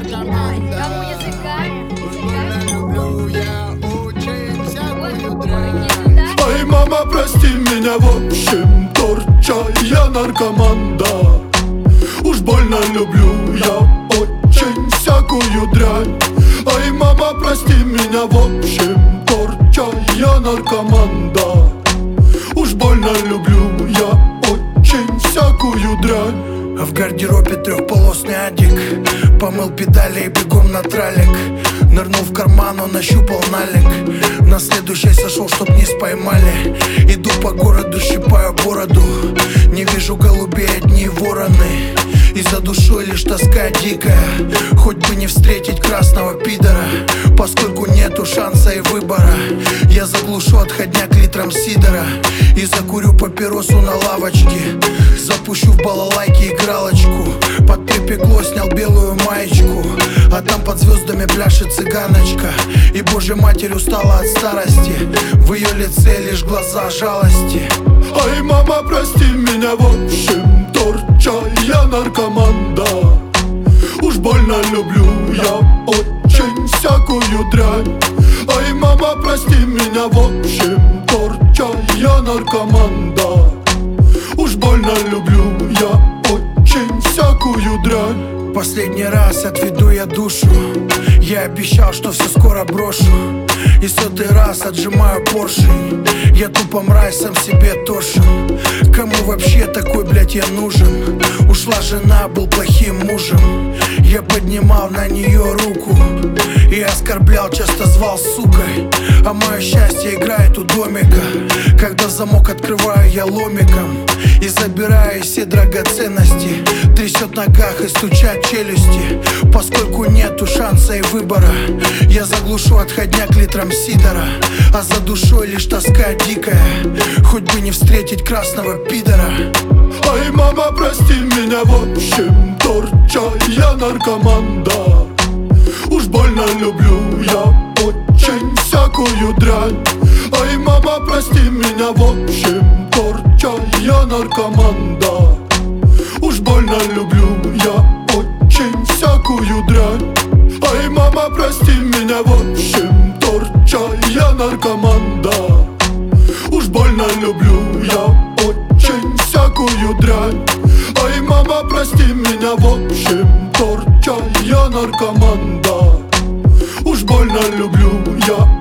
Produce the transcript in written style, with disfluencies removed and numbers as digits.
Кому языка? Ай, мама, прости меня, в общем, торча, я наркоман, да. Уж больно люблю я очень всякую дрянь. Ай, мама, прости меня, в общем, торча, я наркоман, да. Уж больно люблю я очень всякую дрянь. В гардеробе трехполосный адик, помыл педали и бегом на тралик. Нырнул в карман, он нащупал налик. На следующий сошел, чтоб не споймали. Иду по городу, щипаю бороду. Не вижу голубей, одни вороны. И за душой лишь тоска дикая. Хоть бы не встретить красного пидора, поскольку нету шанса и выбора. Я заглушу отходняк литром сидора и закурю папиросу на лавочке. Запущу в балалайке игралочку. Под припекло снял белую маечку, а там под звездами пляшет цыганочка. И Божья Матерь устала от старости, в ее лице лишь глаза жалости. Ай, мама, прости меня, в общем, торча, я наркоман, да. Уж больно люблю я очень всякую дрянь. Ай, мама, прости меня, в общем, торча, я наркоман, да. Уж больно люблю я очень всякую дрянь. Последний раз отведу я душу. Я обещал, что все скоро брошу. И сотый раз отжимаю поршень. Я тупо мразь, сам себе тошен. Кому вообще такой, блядь, я нужен? Ушла жена, был плохим мужем. Я поднимал на нее руку и оскорблял, часто звал сукой. А мое счастье играет у домика, когда замок открываю я ломиком и забираю все драгоценности. Трясет в ногах и стучат челюсти, поскольку нету шанса и выбора. Я заглушу отходняк литром сидора, а за душой лишь тоска дикая. Хоть бы не встретить красного пидора. Ай, мама, прости меня, в общем, торча, я наркоман, да. Уж больно люблю я очень всякую дрянь. Ай, мама, прости меня, в общем, торча, я наркоман, да. Уж больно люблю я очень всякую дрянь. Ай, мама, прости меня, в общем, торча, я наркоман, да. Уж больно люблю я очень всякую дрянь. Ай, мама, прости меня, в общем, торча, я наркоман, да. Уж больно люблю я